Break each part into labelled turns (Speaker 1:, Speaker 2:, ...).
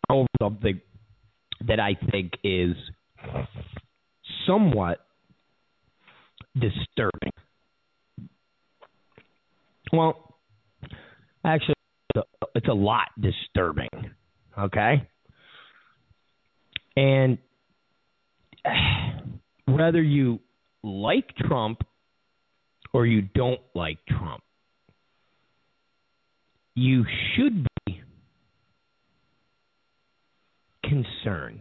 Speaker 1: over something that I think is somewhat disturbing. Well, actually, it's a lot disturbing, okay? And whether you like Trump or you don't like Trump, you should be concerned.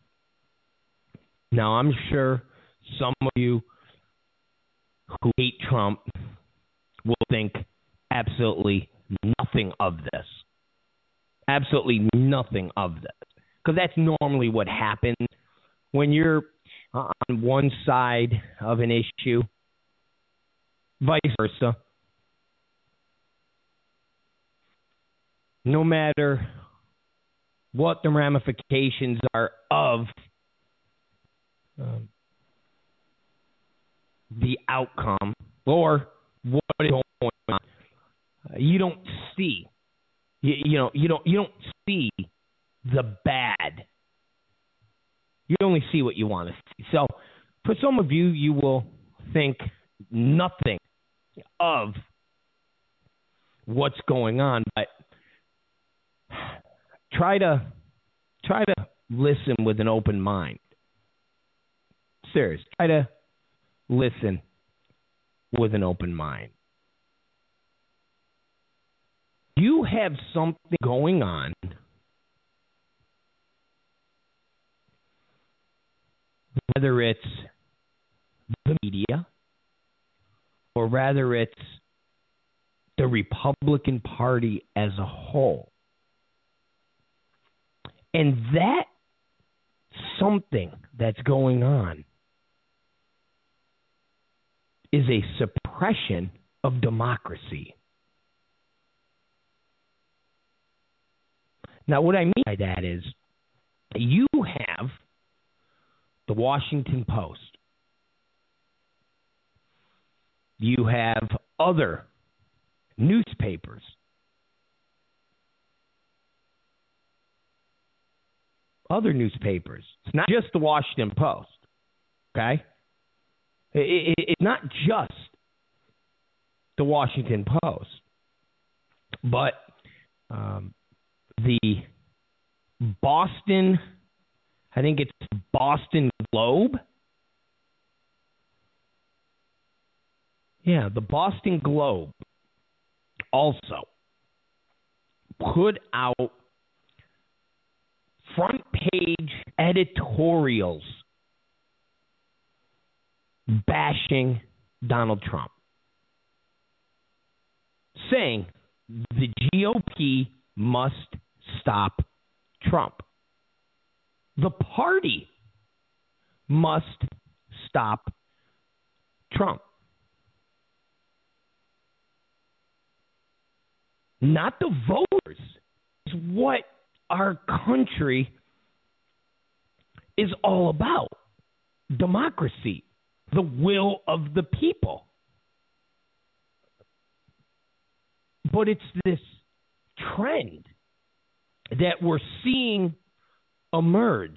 Speaker 1: Now, I'm sure some of you who hate Trump will think absolutely nothing of this. Absolutely nothing of this. Because that's normally what happens when you're on one side of an issue, vice versa. No matter what the ramifications are of the outcome or what is going on, you don't see, you don't see the bad. You only see what you want to see. So, for some of you, you will think nothing of what's going on, but try to listen with an open mind. Serious. Try to listen with an open mind. You have something going on whether it's the media or rather it's the Republican Party as a whole. And that something that's going on is a suppression of democracy. Now, what I mean by that is you have the Washington Post. You have other newspapers. Other newspapers. It's not just the Washington Post. Okay? It's not just the Washington Post. But the Boston, I think it's Boston Globe. Yeah, the Boston Globe also put out front page editorials bashing Donald Trump, saying the GOP must stop Trump. The party must stop Trump. Not the voters. It's what our country is all about. Democracy. The will of the people. But it's this trend that we're seeing emerge.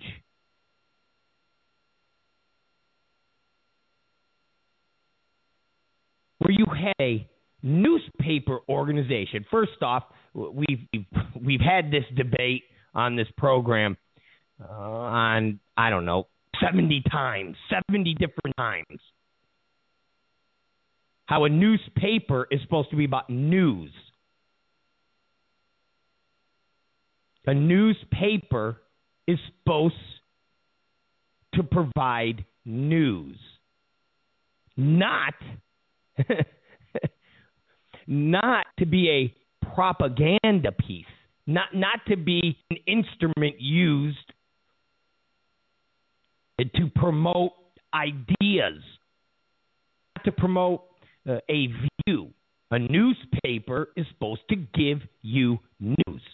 Speaker 1: Where you have a newspaper organization. First off, we've had this debate on this program on, I don't know, 70 different times. How a newspaper is supposed to be about news. A newspaper is supposed to provide news, not to be a propaganda piece, not to be an instrument used to promote ideas, not to promote a view. A newspaper is supposed to give you news.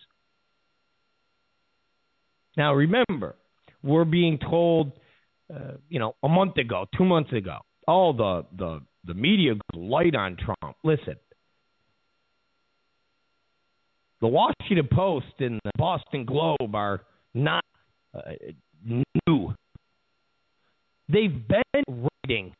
Speaker 1: Now, remember, we're being told, a month ago, 2 months ago, the media goes light on Trump. Listen, the Washington Post and the Boston Globe are not new. They've been writing.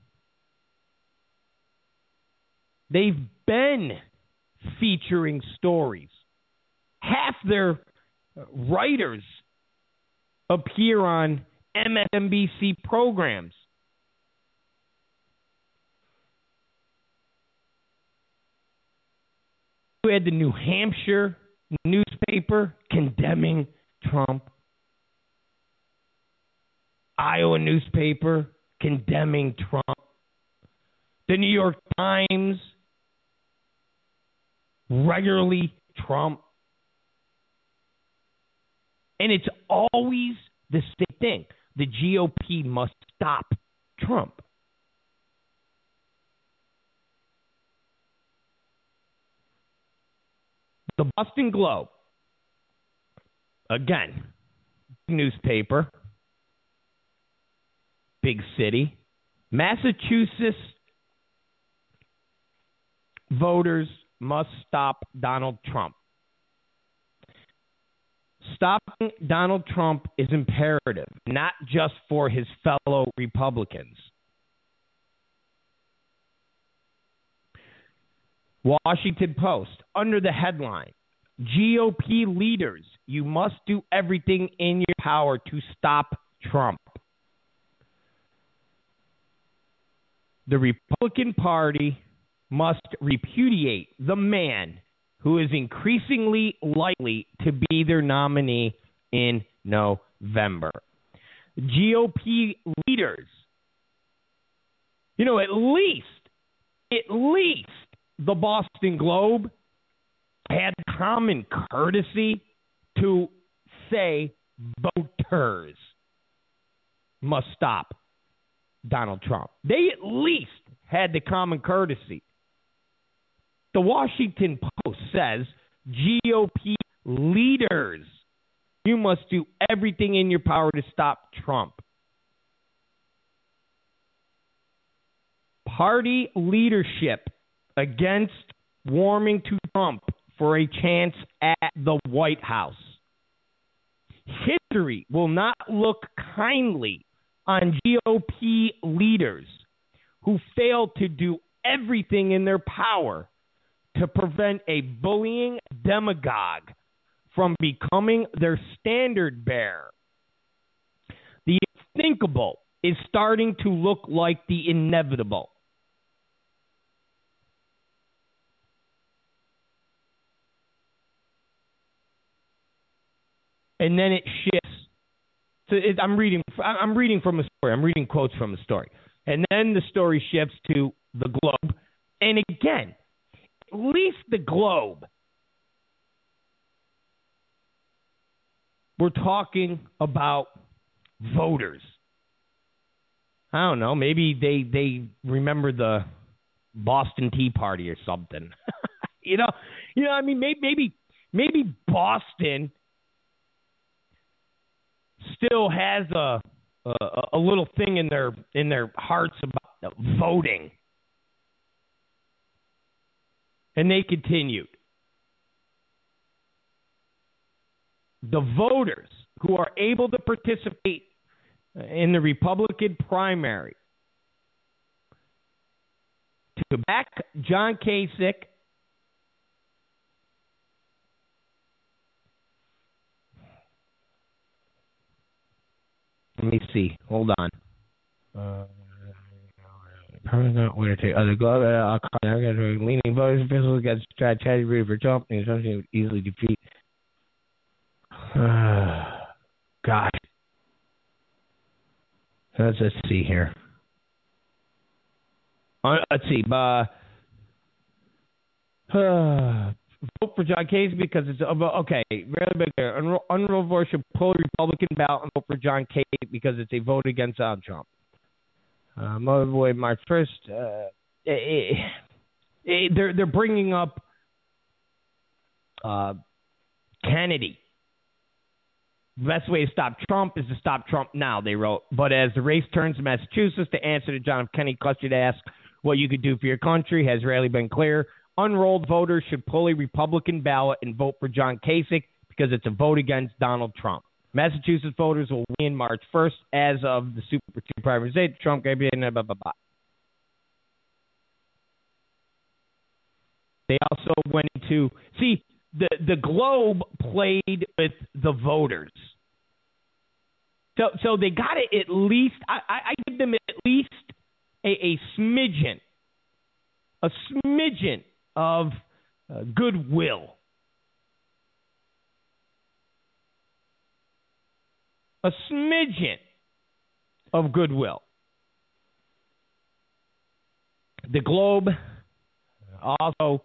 Speaker 1: They've been featuring stories. Half their writers appear on MSNBC programs. You had the New Hampshire newspaper condemning Trump. Iowa newspaper condemning Trump. The New York Times regularly Trump. And it's always the same thing. The GOP must stop Trump. The Boston Globe, again, newspaper, big city, Massachusetts voters must stop Donald Trump. Stopping Donald Trump is imperative, not just for his fellow Republicans. Washington Post, under the headline, GOP leaders, you must do everything in your power to stop Trump. The Republican Party must repudiate the man who is increasingly likely to be their nominee in November. GOP leaders, at least the Boston Globe had common courtesy to say voters must stop Donald Trump. They at least had the common courtesy. The Washington Post says GOP leaders, you must do everything in your power to stop Trump. Party leadership against warming to Trump for a chance at the White House. History will not look kindly on GOP leaders who fail to do everything in their power to prevent a bullying demagogue from becoming their standard bearer. The unthinkable is starting to look like the inevitable. And then it shifts. So I'm reading from a story. I'm reading quotes from a story. And then the story shifts to the Globe. And again, at least the Globe, we're talking about voters. I don't know. Maybe they remember the Boston Tea Party or something. I mean, maybe Boston still has a little thing in their hearts about voting. And they continued. The voters who are able to participate in the Republican primary to back John Kasich, let me see. Hold on. Permanent winner take other Globe. Leaning voters officials against strategy for Trump and something would easily defeat. Gosh. Let's see here. Let's see. Vote for John Kasich because it's okay. Really big there. Unenrolled voters should pull a Republican ballot and vote for John Kasich because it's a vote against Donald Trump. Motorboy March 1st. They're bringing up Kennedy. The best way to stop Trump is to stop Trump now, they wrote. But as the race turns to Massachusetts, to answer to John F. Kennedy question to ask what you could do for your country has rarely been clear. Unenrolled voters should pull a Republican ballot and vote for John Kasich because it's a vote against Donald Trump. Massachusetts voters will win March 1st as of the Super Tuesday primary state. Trump campaign, blah, blah, blah. They also went into, see, the Globe played with the voters. So they got it at least, I give them at least a smidgen of goodwill. A smidgen of goodwill. The Globe also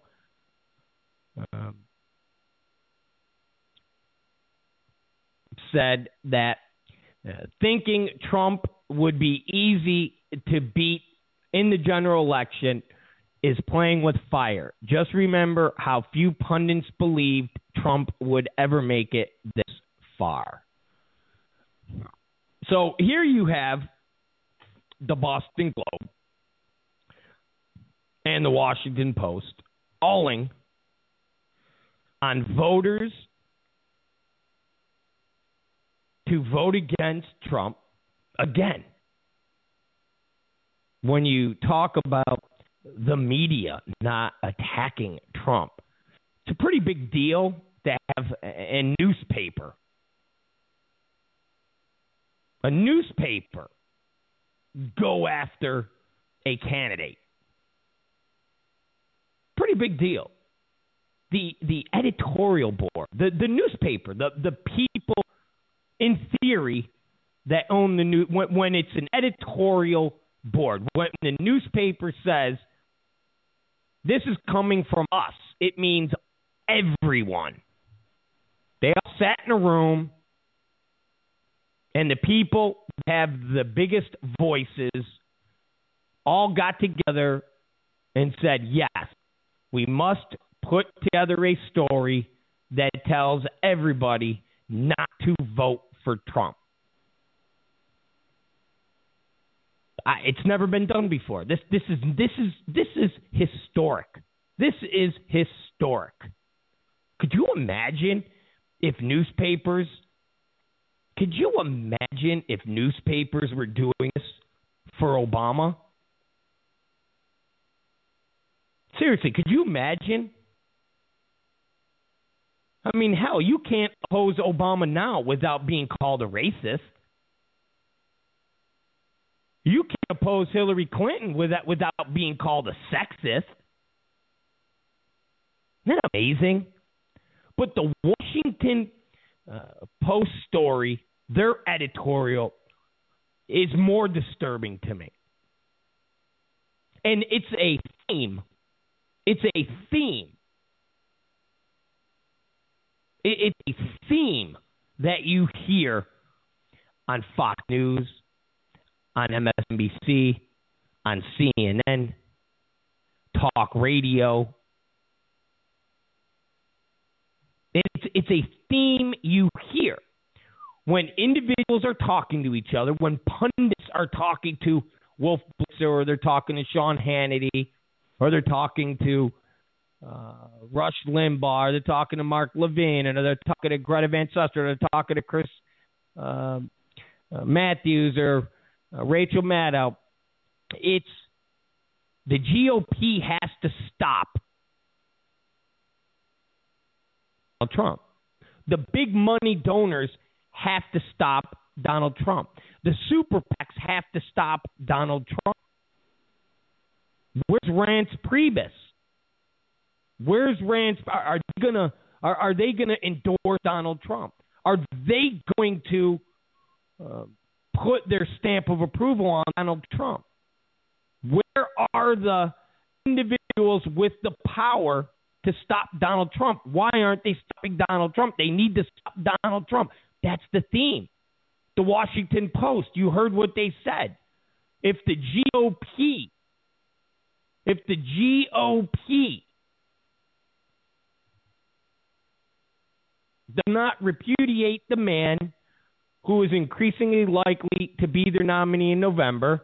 Speaker 1: said that thinking Trump would be easy to beat in the general election is playing with fire. Just remember how few pundits believed Trump would ever make it this far. So here you have the Boston Globe and the Washington Post calling on voters to vote against Trump again. When you talk about the media not attacking Trump, it's a pretty big deal to have a newspaper go after a candidate. Pretty big deal. The editorial board, the newspaper, the people in theory that own the news, when it's an editorial board, when the newspaper says this is coming from us, it means everyone. They all sat in a room, and the people who have the biggest voices all got together and said, yes, we must put together a story that tells everybody not to vote for Trump. It's never been done before. This is historic. This is historic. Could you imagine if newspapers were doing this for Obama? Seriously, could you imagine? I mean, hell, you can't oppose Obama now without being called a racist. You can't oppose Hillary Clinton without being called a sexist. Isn't that amazing? But the Washington Post story, their editorial, is more disturbing to me. And it's a theme. It's a theme. It's a theme that you hear on Fox News, on MSNBC, on CNN, talk radio. It's a theme you hear when individuals are talking to each other, when pundits are talking to Wolf Blitzer, or they're talking to Sean Hannity, or they're talking to Rush Limbaugh, or they're talking to Mark Levin, and they're talking to Greta Van Susteren, or they're talking to Chris Matthews, or Rachel Maddow. It's the GOP has to stop Donald Trump. The big money donors have to stop Donald Trump. The super PACs have to stop Donald Trump. Where's Reince Priebus? Where's Reince? Are they gonna endorse Donald Trump? Are they going to put their stamp of approval on Donald Trump? Where are the individuals with the power to stop Donald Trump? Why aren't they stopping Donald Trump? They need to stop Donald Trump. That's the theme. The Washington Post, you heard what they said. If the GOP does not repudiate the man who is increasingly likely to be their nominee in November,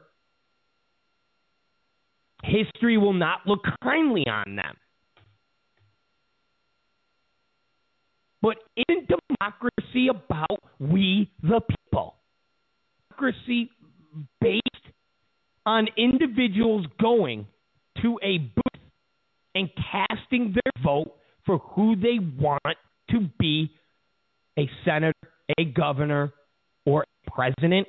Speaker 1: history will not look kindly on them. But isn't democracy about we the people? Democracy based on individuals going to a booth and casting their vote for who they want to be a senator, a governor, or a president?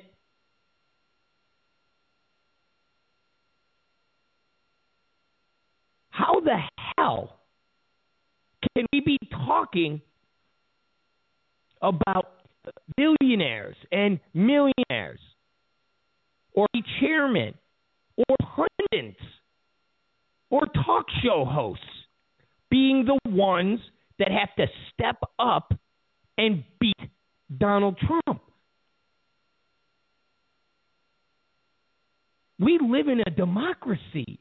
Speaker 1: How the hell can we be talking about billionaires and millionaires, or chairmen, or pundits, or talk show hosts being the ones that have to step up and beat Donald Trump? We live in a democracy.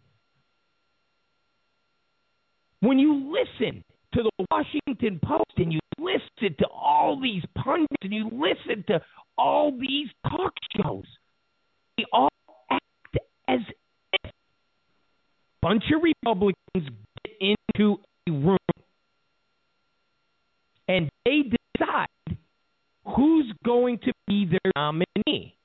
Speaker 1: When you listen to the Washington Post and you listen to all these pundits and you listen to all these talk shows, they all act as if a bunch of Republicans get into a room and they decide who's going to be their nominee.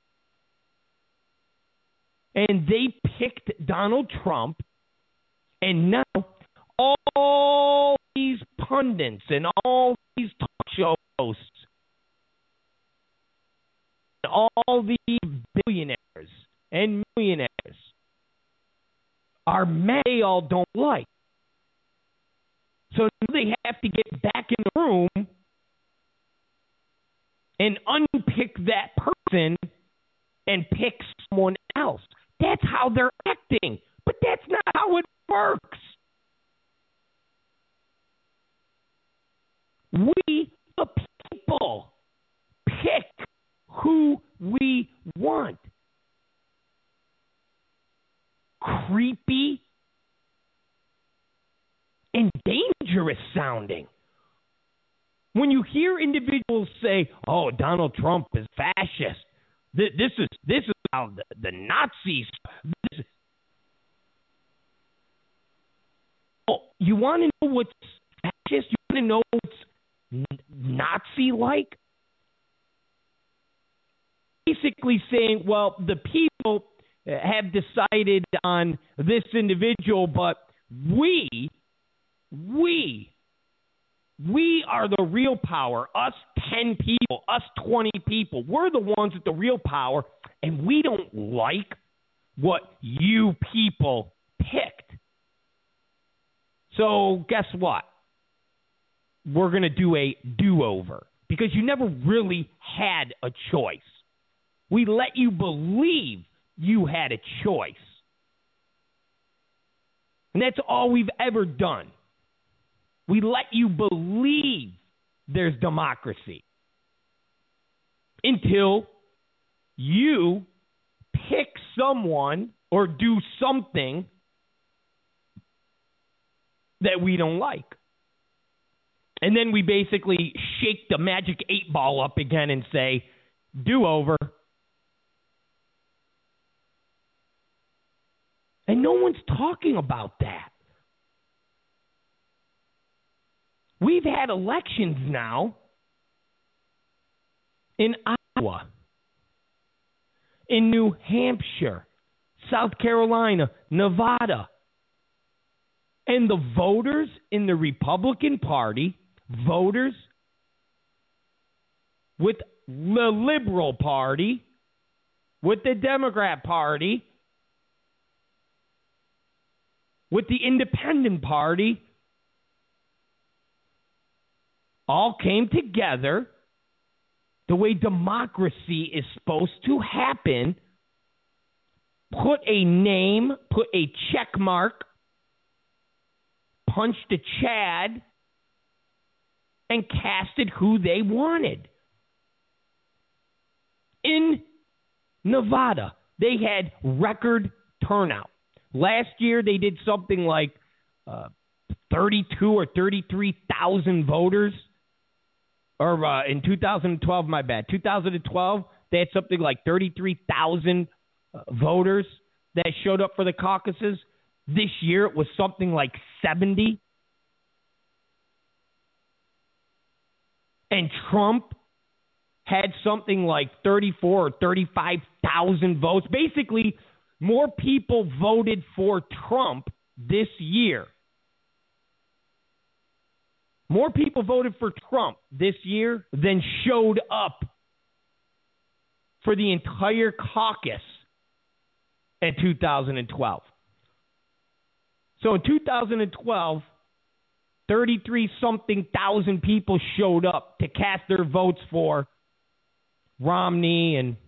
Speaker 1: And they picked Donald Trump, and now all these pundits and all these talk show hosts, and all these billionaires and millionaires are mad they all don't like. So now they have to get back in the room and unpick that person and pick someone else. That's how they're acting. But that's not how it works. We, the people, pick who we want. Creepy and dangerous sounding. When you hear individuals say, "Oh, Donald Trump is fascist. This is how the Nazis." You want to know what's fascist? You want to know what's Nazi-like? Basically saying, well, the people have decided on this individual, but we are the real power. Us 10 people, us 20 people, we're the ones with the real power, and we don't like what you people picked. So guess what? We're going to do a do-over because you never really had a choice. We let you believe you had a choice. And that's all we've ever done. We let you believe there's democracy until you pick someone or do something that we don't like. And then we basically shake the magic 8-ball up again and say, do-over. And no one's talking about that. We've had elections now in Iowa, in New Hampshire, South Carolina, Nevada. And the voters in the Republican Party, voters with the Liberal Party, with the Democrat Party, with the Independent Party, all came together the way democracy is supposed to happen, put a name, put a check mark, punched a Chad, and casted who they wanted. In Nevada, they had record turnout. Last year, they did something like 32 or 33,000 voters. Or in 2012, my bad. 2012, they had something like 33,000 voters that showed up for the caucuses. This year, it was something like 70. And Trump had something like 34 or 35,000 votes. Basically, more people voted for Trump this year. More people voted for Trump this year than showed up for the entire caucus in 2012. So in 2012, 33-something thousand people showed up to cast their votes for Romney and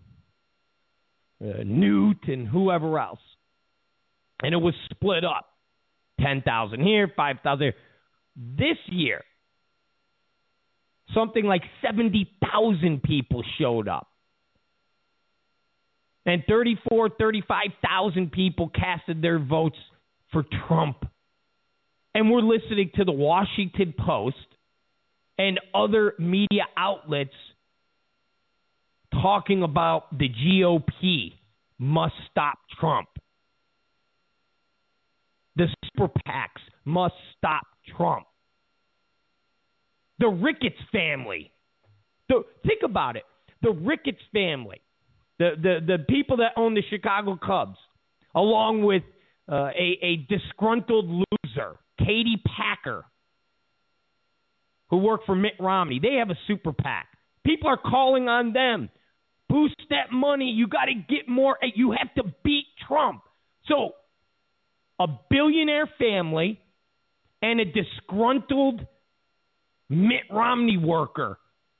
Speaker 1: Newt and whoever else. And it was split up. 10,000 here, 5,000 here. This year, something like 70,000 people showed up. And 35,000 people casted their votes for Trump. And we're listening to the Washington Post and other media outlets talking about the GOP must stop Trump. The super PACs must stop Trump. The Ricketts family. Think about it. The Ricketts family. The people that own the Chicago Cubs, along with a disgruntled loser, Katie Packer, who worked for Mitt Romney. They have a super PAC. People are calling on them. Boost that money. You got to get more. You have to beat Trump. So, a billionaire family and a disgruntled Mitt Romney worker.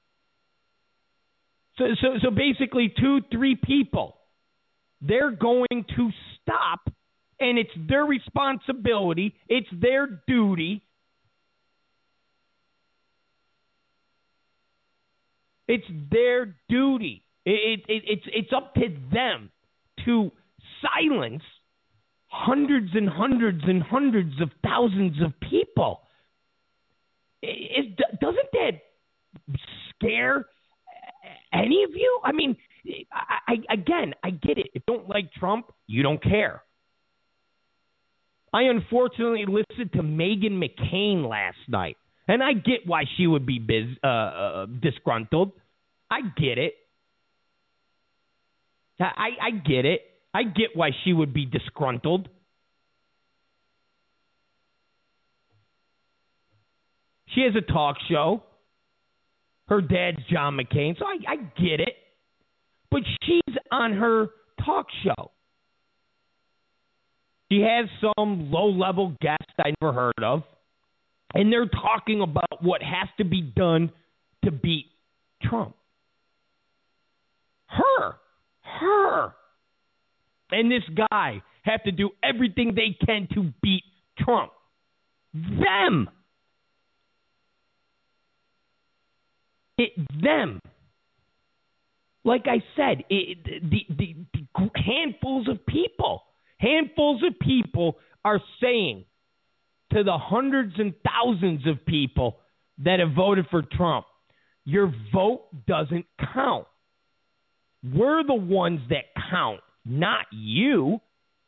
Speaker 1: So basically 2-3 people. They're going to stop, and it's their responsibility. It's their duty. It's their duty. It's up to them to silence hundreds and hundreds and hundreds of thousands of people. Doesn't that scare any of you? I mean, I get it. If you don't like Trump, you don't care. I unfortunately listened to Meghan McCain last night, and I get why she would be disgruntled. I get it. I get it. I get why she would be disgruntled. She has a talk show. Her dad's John McCain, so I get it. But she's on her talk show. She has some low-level guest I never heard of, and they're talking about what has to be done to beat Trump. Her, and this guy have to do everything they can to beat Trump. Them. Them. Like I said, the handfuls of people are saying to the hundreds and thousands of people that have voted for Trump, your vote doesn't count. We're the ones that count, not you.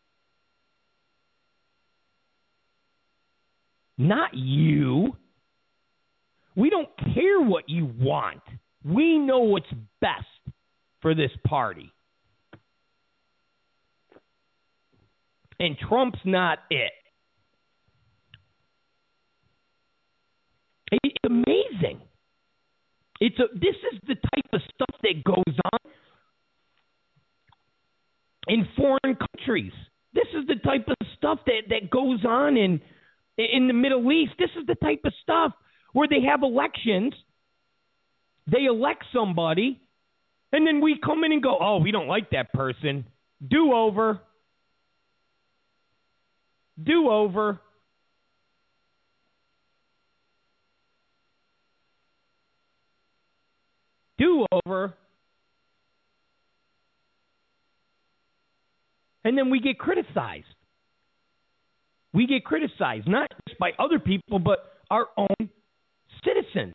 Speaker 1: Not you. We don't care what you want. We know what's best for this party. And Trump's not it. It's amazing. This is the type of stuff that goes on in foreign countries. This is the type of stuff that goes on in the Middle East. This is the type of stuff where they have elections, they elect somebody, and then we come in and go, oh, we don't like that person. Do-over. Do-over. Do-over. And then we get criticized. We get criticized, not just by other people, but our own citizens.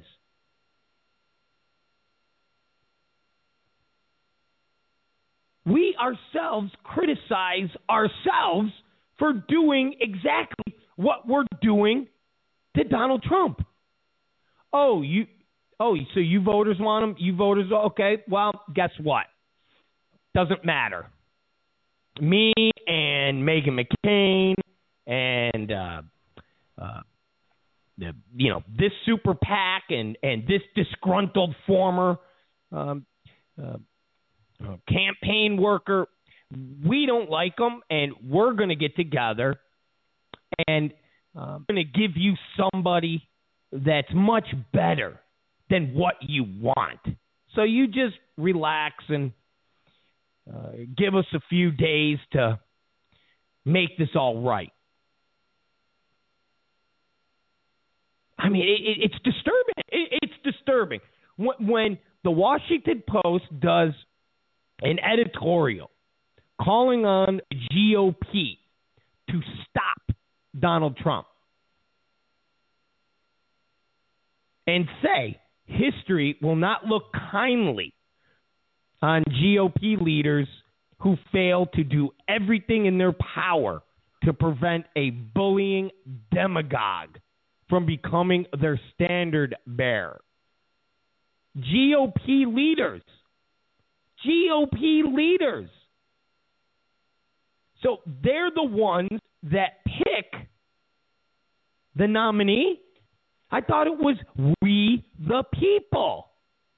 Speaker 1: We ourselves criticize ourselves for doing exactly what we're doing to Donald Trump. Oh, Oh, so you voters want him? You voters, okay, well, guess what? Doesn't matter. Me and Meghan McCain and, this super PAC and this disgruntled former campaign worker, we don't like them, and we're going to get together and I'm going to give you somebody that's much better than what you want. So you just relax and give us a few days to make this all right. I mean, it's disturbing. It's disturbing. When the Washington Post does an editorial calling on the GOP to stop Donald Trump and say history will not look kindly on GOP leaders who fail to do everything in their power to prevent a bullying demagogue from becoming their standard bearer. GOP leaders. So they're the ones that pick the nominee. I thought it was we the people.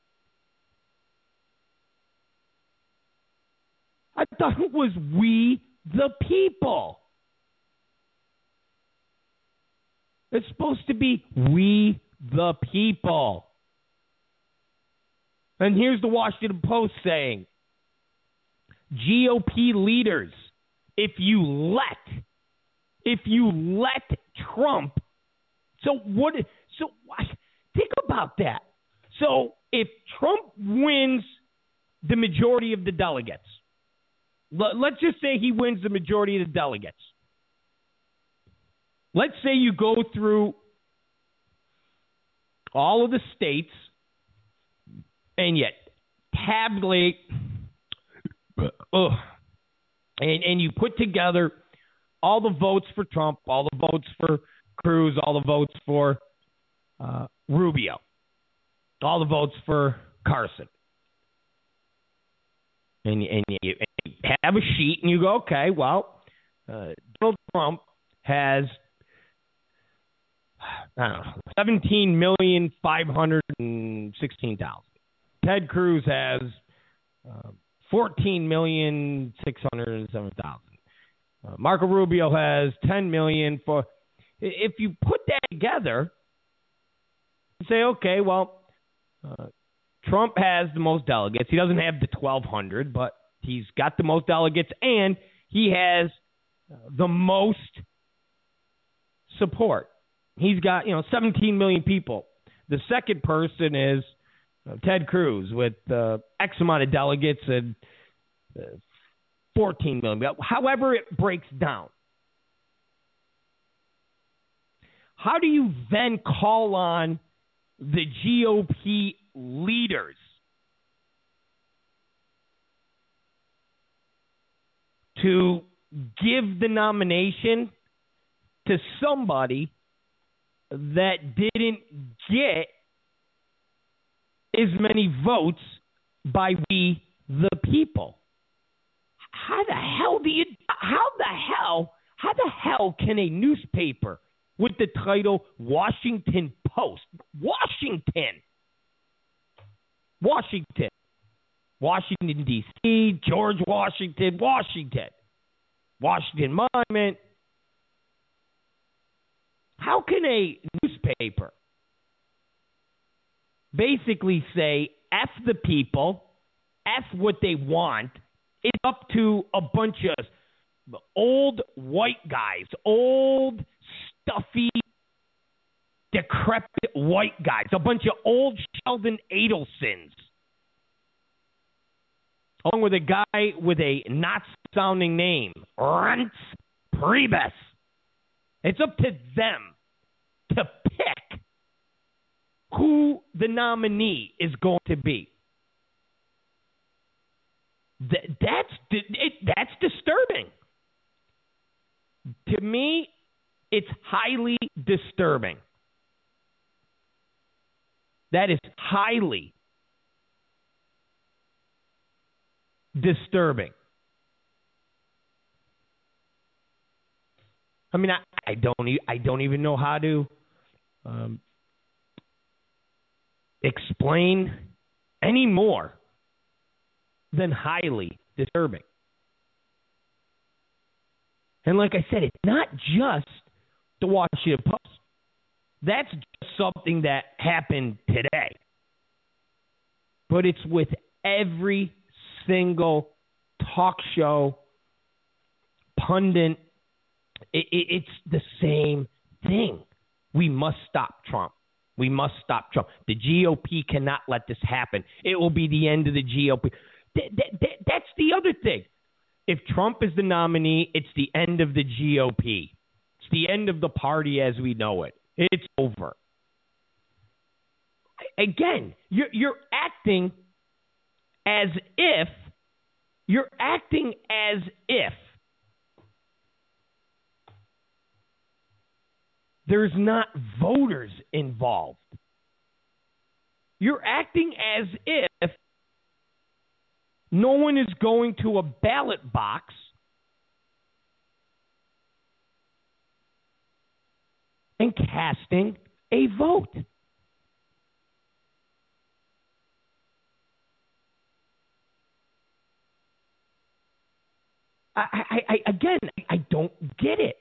Speaker 1: I thought it was we the people. It's supposed to be we the people. And here's the Washington Post saying, GOP leaders, if you let Trump, think about that. So if Trump wins the majority of the delegates, let's just say he wins the majority of the delegates. Let's say you go through all of the states and yet tabulate and you put together all the votes for Trump, all the votes for Cruz, all the votes for Rubio, all the votes for Carson. And you have a sheet and you go, okay, well, Donald Trump has 17,516,000. Ted Cruz has 14,607,000. Marco Rubio has 10 million. If you put that together, you say, okay, well, Trump has the most delegates. He doesn't have the 1,200, but he's got the most delegates, and he has the most support. He's got 17 million people. The second person is Ted Cruz with X amount of delegates and 14 million. However it breaks down. How do you then call on the GOP leaders to give the nomination to somebody that didn't get as many votes by we the people? How the hell can a newspaper with the title Washington Post, Washington, D.C., George Washington, Washington Monument. How can a newspaper basically say F the people, F what they want? It's up to a bunch of old white guys, old stuffy, decrepit white guys, a bunch of old Sheldon Adelsons, along with a guy with a not-sounding name, Reince Priebus. It's up to them to pick who the nominee is going to be. That's disturbing. To me, it's highly disturbing. That is highly disturbing. I mean, I don't even know how to explain any more than highly disturbing. And like I said, it's not just the Washington Post. That's just something that happened today. But it's with every single talk show, pundit. It's the same thing. We must stop Trump. We must stop Trump. The GOP cannot let this happen. It will be the end of the GOP. That's the other thing. If Trump is the nominee, it's the end of the GOP. It's the end of the party as we know it. It's over. Again, you're acting as if there's not voters involved. You're acting as if no one is going to a ballot box and casting a vote. I don't get it.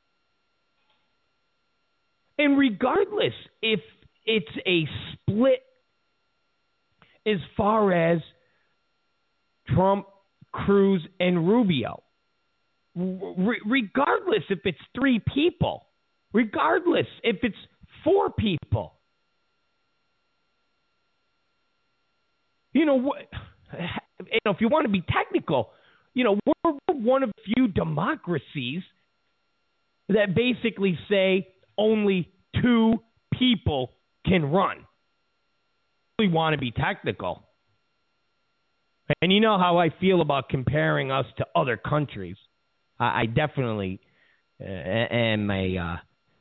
Speaker 1: And regardless if it's a split as far as Trump, Cruz, and Rubio, regardless if it's 3 people, regardless if it's 4 people, if you want to be technical, we're one of the few democracies that basically say only 2 people can run. We want to be technical. And you know how I feel about comparing us to other countries. I definitely am a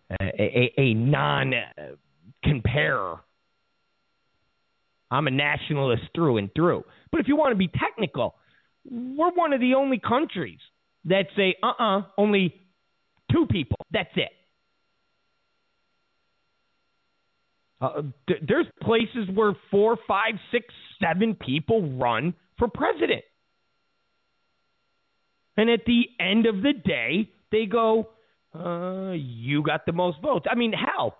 Speaker 1: non-comparer. I'm a nationalist through and through. But if you want to be technical, we're one of the only countries that say, only 2 people. That's it. There's places where 4, 5, 6, 7 people run for president. And at the end of the day, they go, you got the most votes. I mean, hell,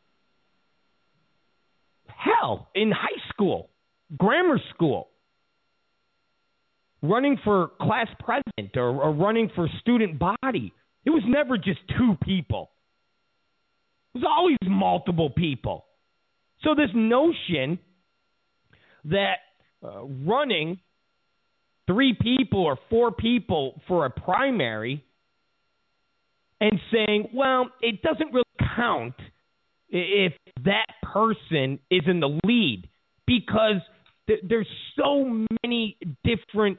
Speaker 1: in high school, grammar school, running for class president or running for student body, it was never just 2 people. It was always multiple people. So this notion that running 3 people or 4 people for a primary and saying, well, it doesn't really count if that person is in the lead because there's so many different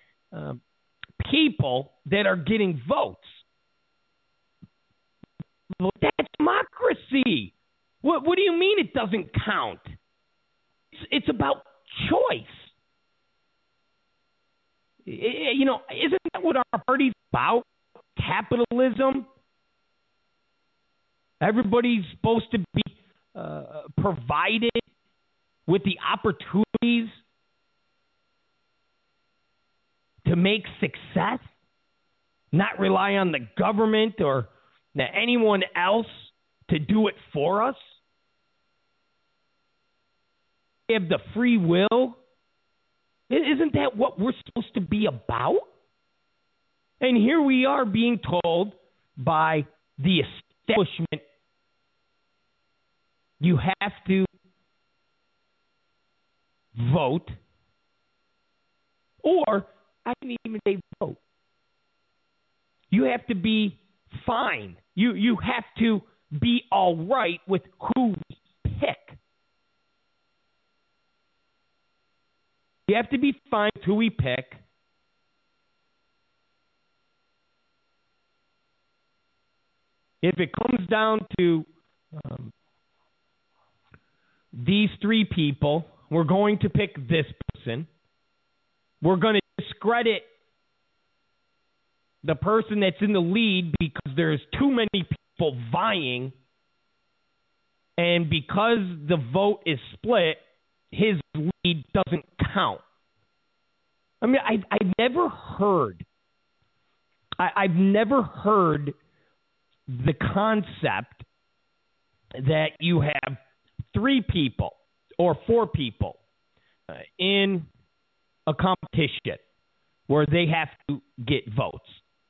Speaker 1: people that are getting votes. Well, that's democracy. What do you mean it doesn't count? It's about choice. Isn't that what our party's about? Capitalism? Everybody's supposed to be provided with the opportunities to make success, not rely on the government or anyone else to do it for us. We have the free will. Isn't that what we're supposed to be about? And here we are being told by the establishment, you have to vote, or I didn't even say vote. You have to be fine. You have to be all right with who we pick. You have to be fine with who we pick. If it comes down to these three people, we're going to pick this person. We're going to discredit the person that's in the lead because there's too many people vying. And because the vote is split, his lead doesn't count. I mean, I've never heard the concept that you have three people or four people in a competition where they have to get votes.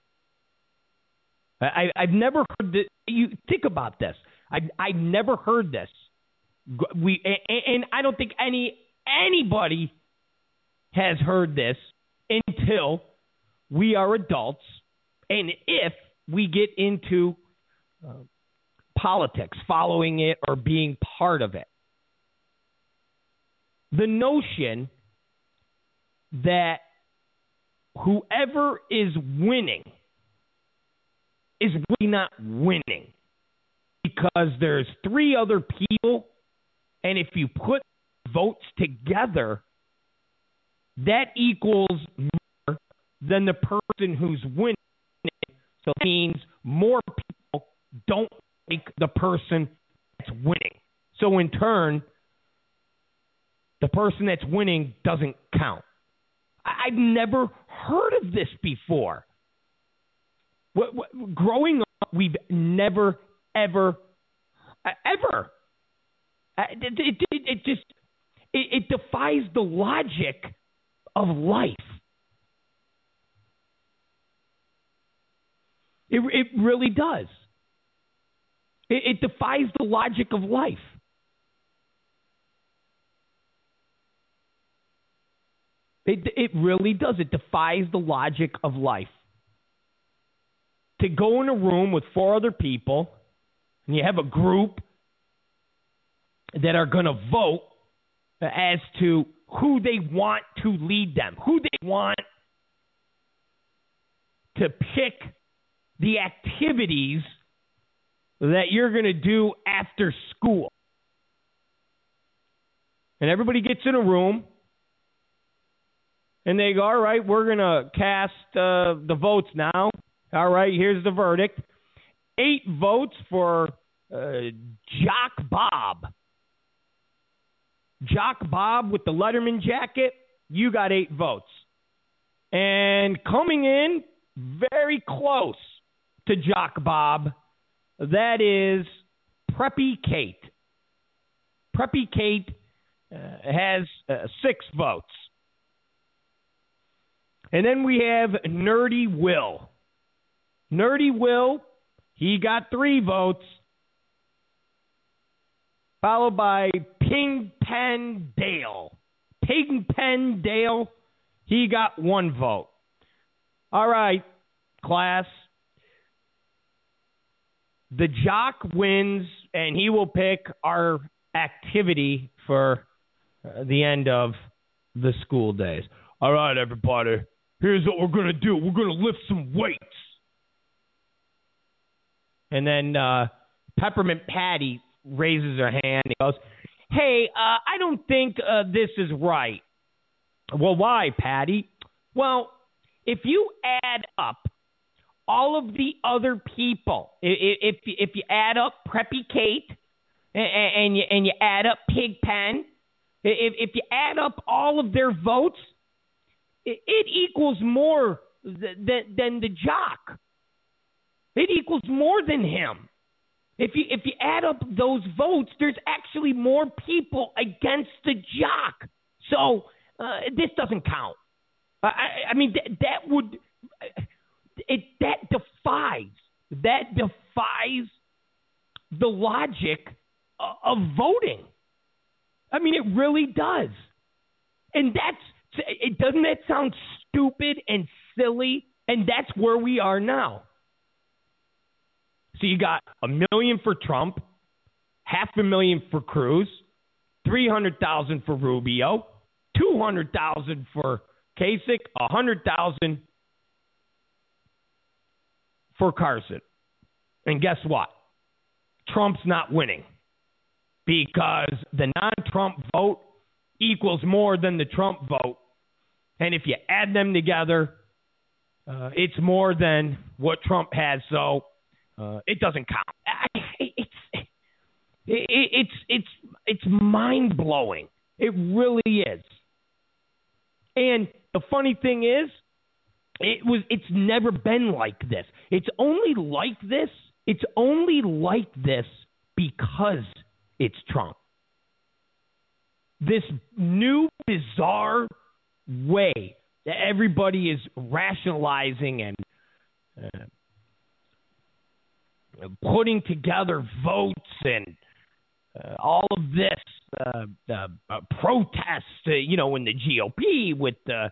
Speaker 1: I've never heard that. You think about this. I've never heard this. And I don't think anybody has heard this until we are adults, and if we get into politics, following it or being part of it. The notion that whoever is winning is really not winning because there's three other people, and if you put votes together, that equals more than the person who's winning. So that means more people don't like the person that's winning. So in turn, the person that's winning doesn't count. I've never heard of this before. Growing up, we've never, ever. It defies the logic of life. It really does. It defies the logic of life. It really does. It defies the logic of life. To go in a room with four other people, and you have a group that are going to vote as to who they want to lead them, who they want to pick the activities that you're going to do after school. And everybody gets in a room, and they go, all right, we're going to cast the votes now. All right, here's the verdict. 8 votes for Jock Bob. Jock Bob with the Letterman jacket, you got 8 votes. And coming in very close to Jock Bob, that is Preppy Kate. Preppy Kate has 6 votes. And then we have Nerdy Will. Nerdy Will, he got 3 votes. Followed by Pigpen Dale. Pigpen Dale, he got 1 vote. All right, class. The jock wins, and he will pick our activity for the end of the school days. All right, everybody. Here's what we're going to do. We're going to lift some weights. And then Peppermint Patty raises her hand and goes, hey, I don't think this is right. Well, why, Patty? Well, if you add up all of the other people, if you add up Preppy Kate and you add up Pigpen, if you add up all of their votes, it equals more than the jock. It equals more than him. If you add up those votes, there's actually more people against the jock. So this doesn't count. I mean that defies the logic of voting. I mean, it really does. And doesn't that sound stupid and silly? And that's where we are now. So you got $1 million for Trump, $500,000 for Cruz, $300,000 for Rubio, $200,000 for Kasich, $100,000 for Carson. And guess what? Trump's not winning. because the non-Trump vote equals more than the Trump vote. And if you add them together, it's more than what Trump has, so it doesn't count. It's mind-blowing. It really is. And the funny thing is, it's never been like this. It's only like this. It's only like this because it's Trump. This new bizarre way that everybody is rationalizing and putting together votes and all of this protest, in the GOP with the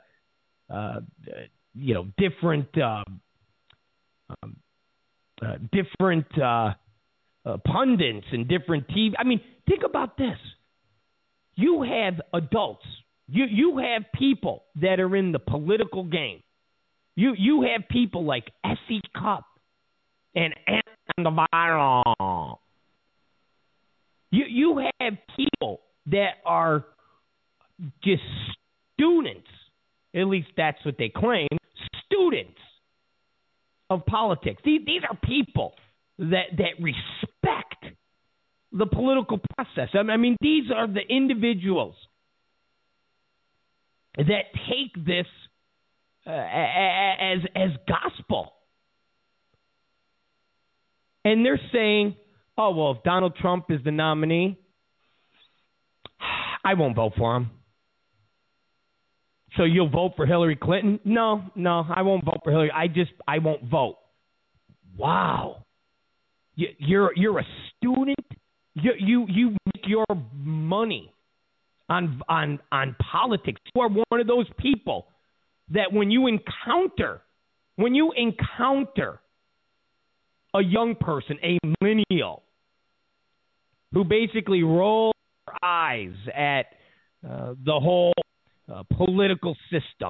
Speaker 1: different pundits and different TV. I mean, think about this. You have adults. You have people that are in the political game. You have people like S.E. Cupp and Navarro. You have people that are just students, at least that's what they claim, students of politics. These are people that respect the political process. I mean, these are the individuals that take this as gospel. And they're saying, oh, well, if Donald Trump is the nominee, I won't vote for him. So you'll vote for Hillary Clinton? No, I won't vote for Hillary. I won't vote. Wow. You're a student? You make your money on politics. You are one of those people that when you encounter a young person, a millennial, who basically rolls their eyes at the whole political system.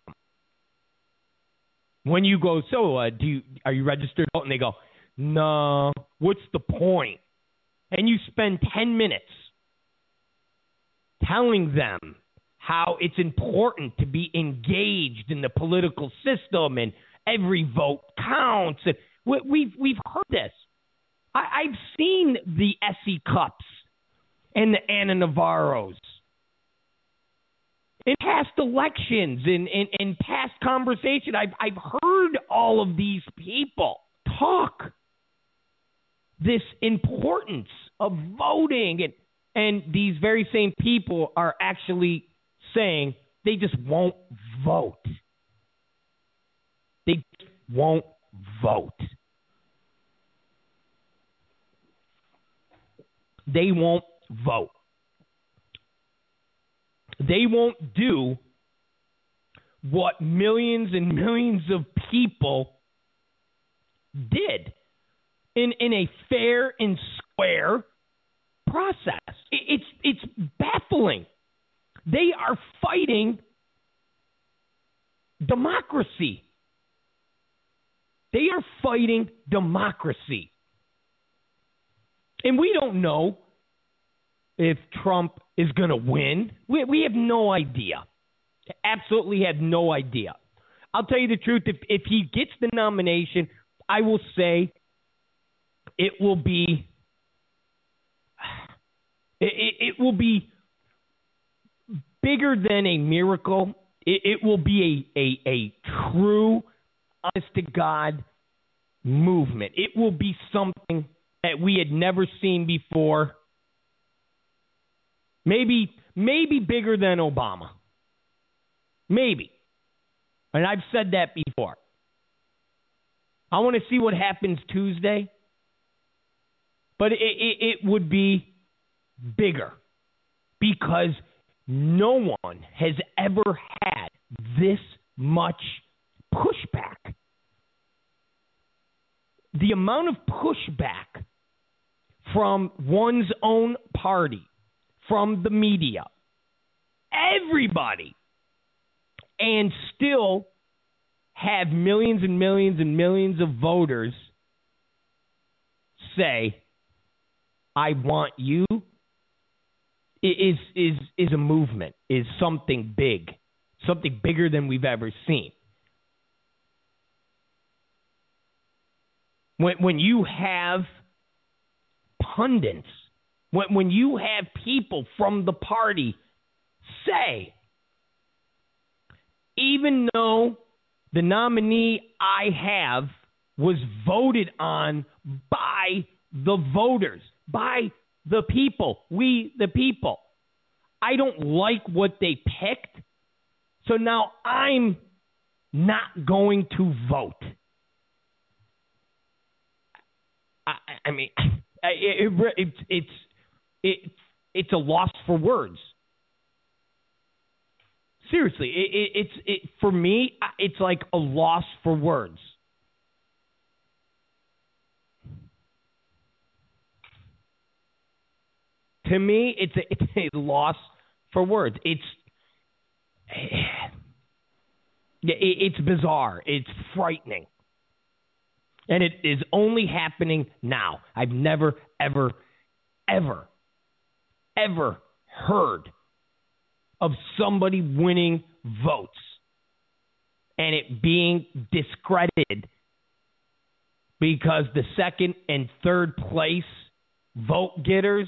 Speaker 1: When you go, so are you registered to vote? And they go, no. What's the point? And you spend 10 minutes telling them how it's important to be engaged in the political system and every vote counts. And we've heard this. I've seen the S.E. Cupps and the Anna Navarros in past elections, in past conversation. I've heard all of these people talk this importance of voting, and these very same people are actually saying they just won't vote. They just won't vote. They won't vote. They won't do what millions and millions of people did in a fair and square process. It's baffling. They are fighting democracy. They are fighting democracy. And we don't know if Trump is going to win. We have no idea. Absolutely have no idea. I'll tell you the truth. If he gets the nomination, I will say it will be bigger than a miracle. It will be a true, honest to God movement. It will be something that we had never seen before. Maybe bigger than Obama. Maybe. And I've said that before. I want to see what happens Tuesday. But it would be bigger because no one has ever had this much pushback. The amount of pushback from one's own party, from the media, everybody, and still have millions and millions and millions of voters say, I want you is a movement, is something big, something bigger than we've ever seen. When you have pundits, when you have people from the party say, even though the nominee I have was voted on by the voters, by the people, we the people, I don't like what they picked, so now I'm not going to vote. I mean, it's a loss for words. Seriously, it's for me, it's like a loss for words. To me, it's a loss for words. It's bizarre. It's frightening. And it is only happening now. I've never, ever, ever, ever heard of somebody winning votes and it being discredited because the second and third place vote getters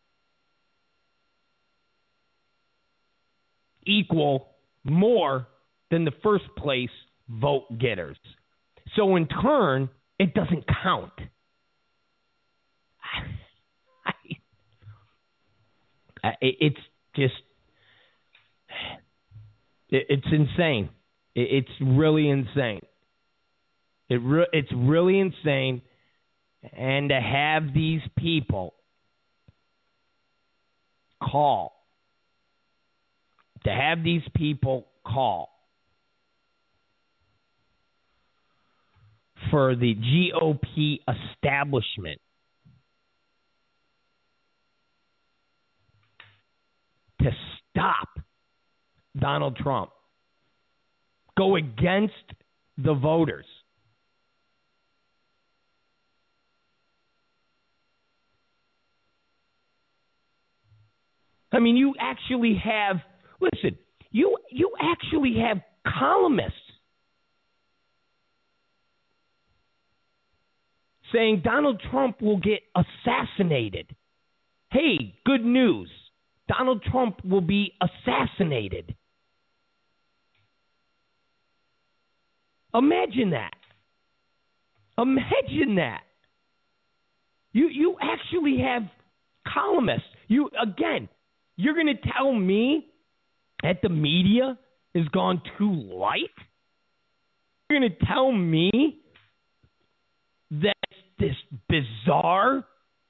Speaker 1: equal more than the first place vote getters. So in turn, it doesn't count. It's just, it's insane. It's really insane. It's really insane. And to have these people call for the GOP establishment to stop Donald Trump, go against the voters. I mean, you actually have, listen, you actually have columnists saying Donald Trump will get assassinated. Hey, good news. Donald Trump will be assassinated. Imagine that. Imagine that. You actually have columnists. You're going to tell me that the media has gone too light? You're going to tell me that this bizarre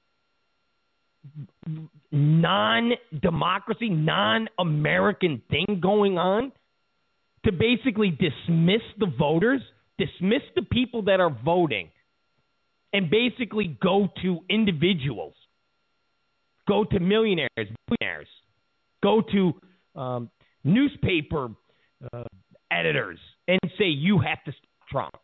Speaker 1: non-democracy, non-American thing going on to basically dismiss the voters, dismiss the people that are voting, and basically go to individuals, go to millionaires, billionaires, go to newspaper editors and say, you have to stop Trump.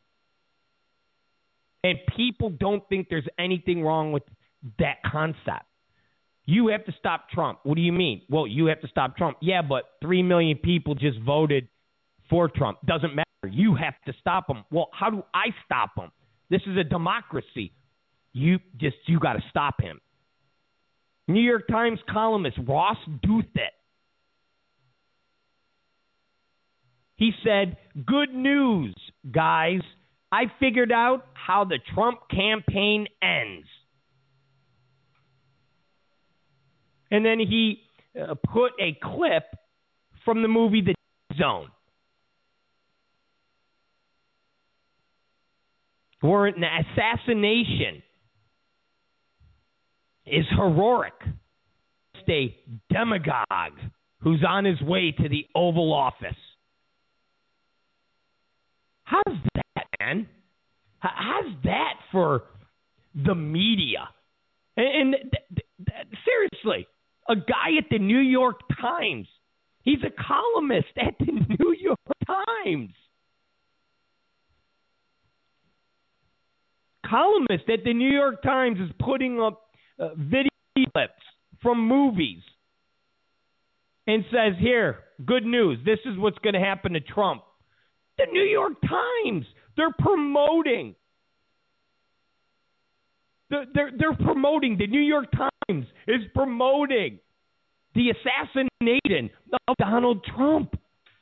Speaker 1: And people don't think there's anything wrong with that concept. You have to stop Trump. What do you mean? Well, you have to stop Trump. Yeah, but 3 million people just voted for Trump. Doesn't matter. You have to stop him. Well, how do I stop him? This is a democracy. You got to stop him. New York Times columnist Ross Douthat. He said, good news, guys. I figured out how the Trump campaign ends. And then he put a clip from the movie The Zone, where an assassination is heroic. It's a demagogue who's on his way to the Oval Office. How's that, man? How's that for the media? And seriously, a guy at the New York Times, he's a columnist at the New York Times. Columnist at the New York Times is putting up video clips from movies and says, here, good news, this is what's going to happen to Trump. The New York Times, they're promoting. They're promoting, the New York Times is promoting the assassination of Donald Trump.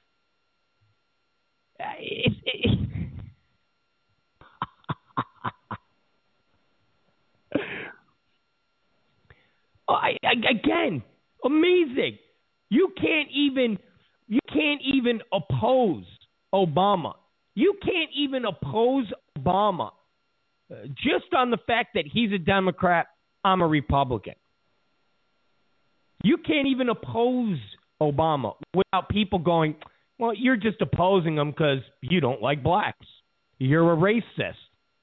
Speaker 1: Again, amazing. You can't even oppose Obama. You can't even oppose Obama just on the fact that he's a Democrat, I'm a Republican. You can't even oppose Obama without people going, well, you're just opposing him because you don't like blacks. You're a racist.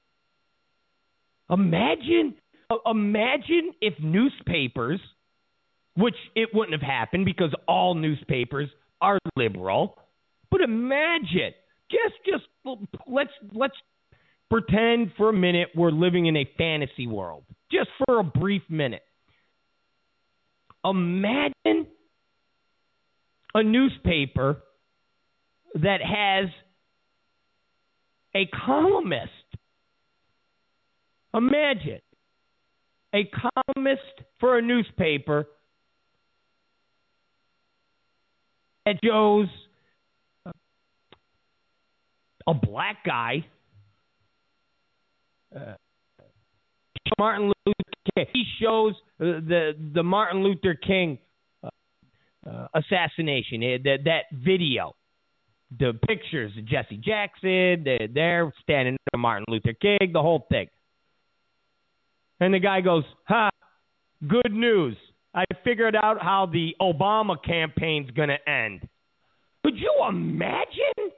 Speaker 1: Imagine if newspapers, which it wouldn't have happened because all newspapers are liberal, but imagine, just let's pretend for a minute we're living in a fantasy world, just for a brief minute. Imagine a newspaper that has a columnist. Imagine a columnist for a newspaper that shows a black guy, Martin Luther King. He shows the Martin Luther King assassination, that video, the pictures of Jesse Jackson, they're standing next to Martin Luther King, the whole thing. And the guy goes, good news. I figured out how the Obama campaign's going to end. Could you imagine?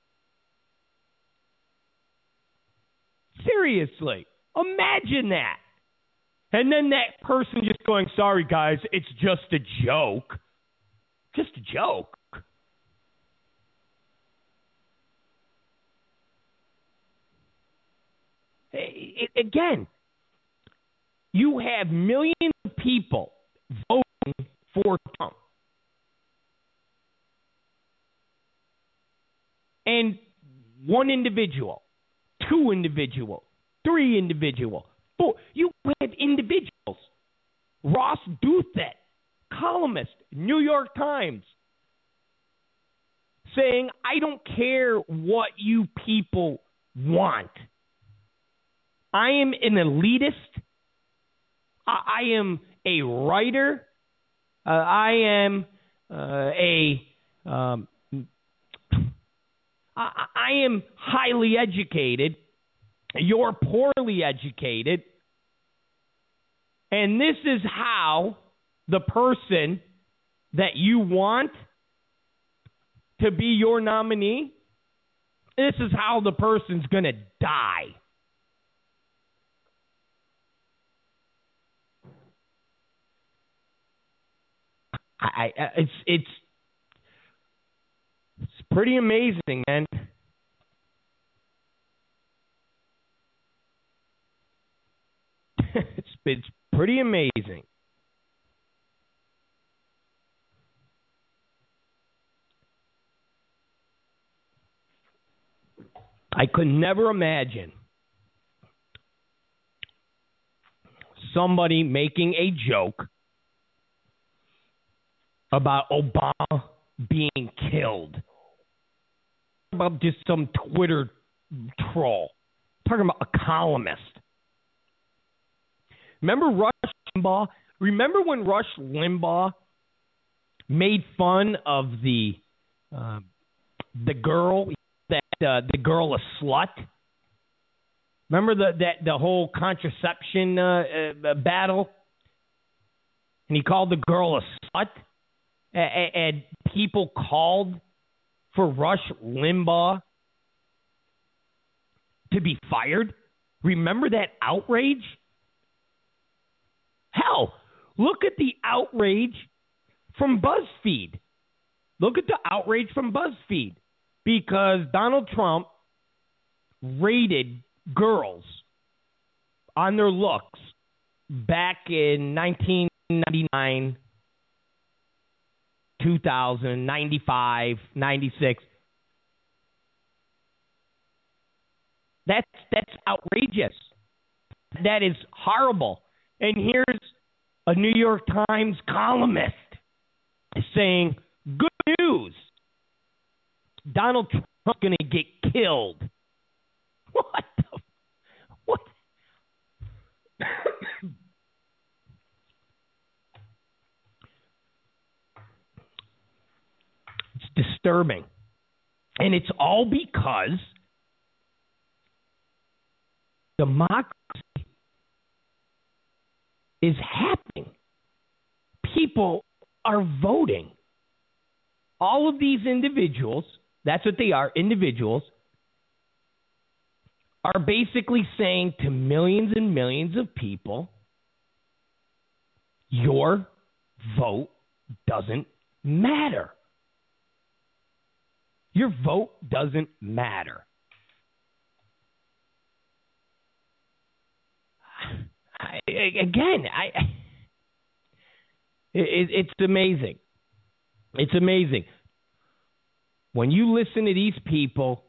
Speaker 1: Seriously, imagine that. And then that person just going, sorry, guys, it's just a joke. Just a joke. Again, you have millions of people voting for Trump. And one individual, two individual, three individual, four. You have individuals. Ross Douthat, columnist, New York Times, saying, I don't care what you people want. I am an elitist. I am a writer. I am I am highly educated. You're poorly educated. And this is how the person that you want to be your nominee, this is how the person's going to die. It's pretty amazing, man. It's pretty amazing. I could never imagine somebody making a joke about Obama being killed. About just some Twitter troll. Talking about a columnist. Remember Rush Limbaugh? Remember when Rush Limbaugh made fun of the girl, the girl a slut? Remember the whole contraception battle? And he called the girl a slut? And people called for Rush Limbaugh to be fired? Remember that outrage? Hell, look at the outrage from BuzzFeed. Look at the outrage from BuzzFeed. Because Donald Trump rated girls on their looks back in 1999 2000, 95, 96. That's outrageous. That is horrible. And here's a New York Times columnist saying, good news, Donald Trump's going to get killed. What the? What? It's disturbing. And it's all because democracy is happening. People are voting. All of these individuals, that's what they are, individuals, are basically saying to millions and millions of people, your vote doesn't matter. Your vote doesn't matter. It's amazing. It's amazing. When you listen to these people,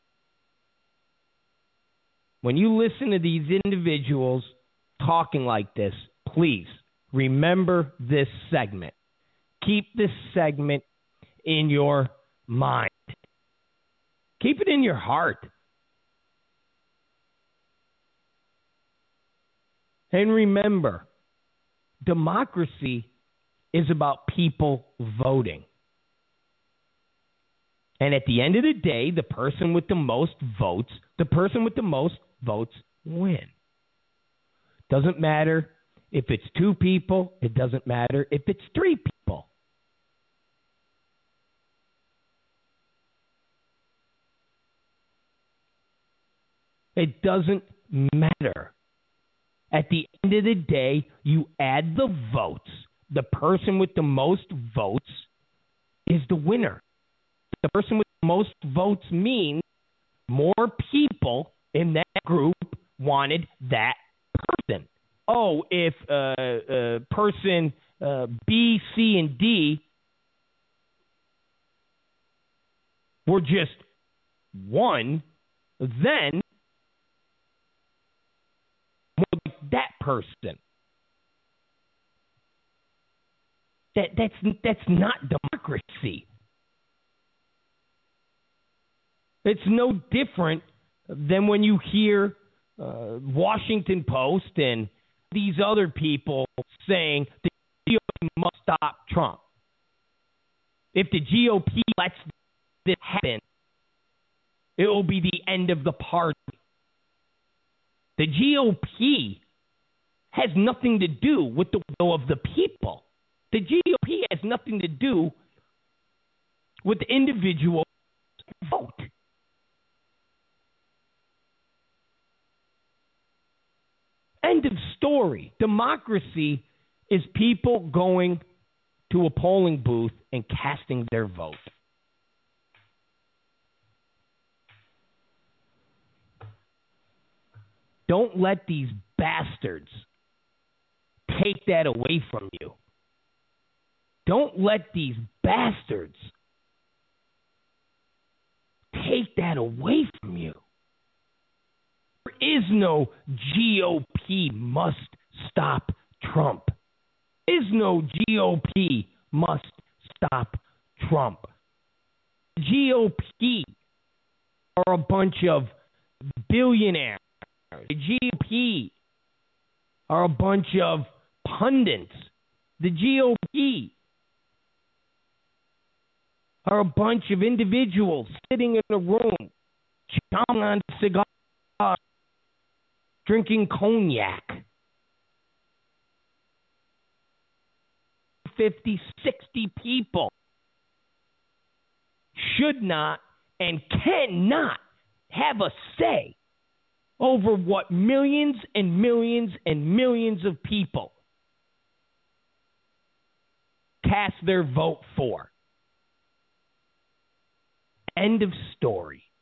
Speaker 1: when you listen to these individuals talking like this, please remember this segment. Keep this segment in your mind. Keep it in your heart. And remember, democracy is about people voting. And at the end of the day, the person with the most votes win. Doesn't matter if it's two people. It doesn't matter if it's three people. It doesn't matter. At the end of the day, you add the votes. The person with the most votes is the winner. The person with the most votes means more people in that group wanted that person. Oh, if person B, C, and D were just one, then more like that person. That's not democracy. It's no different than when you hear Washington Post and these other people saying the GOP must stop Trump. If the GOP lets this happen, it will be the end of the party. The GOP has nothing to do with the will of the people. The GOP has nothing to do with individual vote. End of story. Democracy is people going to a polling booth and casting their vote. Don't let these bastards take that away from you. Don't let these bastards take that away from you. There is no GOP must stop Trump. There is no GOP must stop Trump. GOP are a bunch of billionaires. The GOP are a bunch of pundits. The GOP are a bunch of individuals sitting in a room, chomping on cigars, drinking cognac. 50, 60 people should not and cannot have a say over what millions and millions and millions of people cast their vote for. End of story.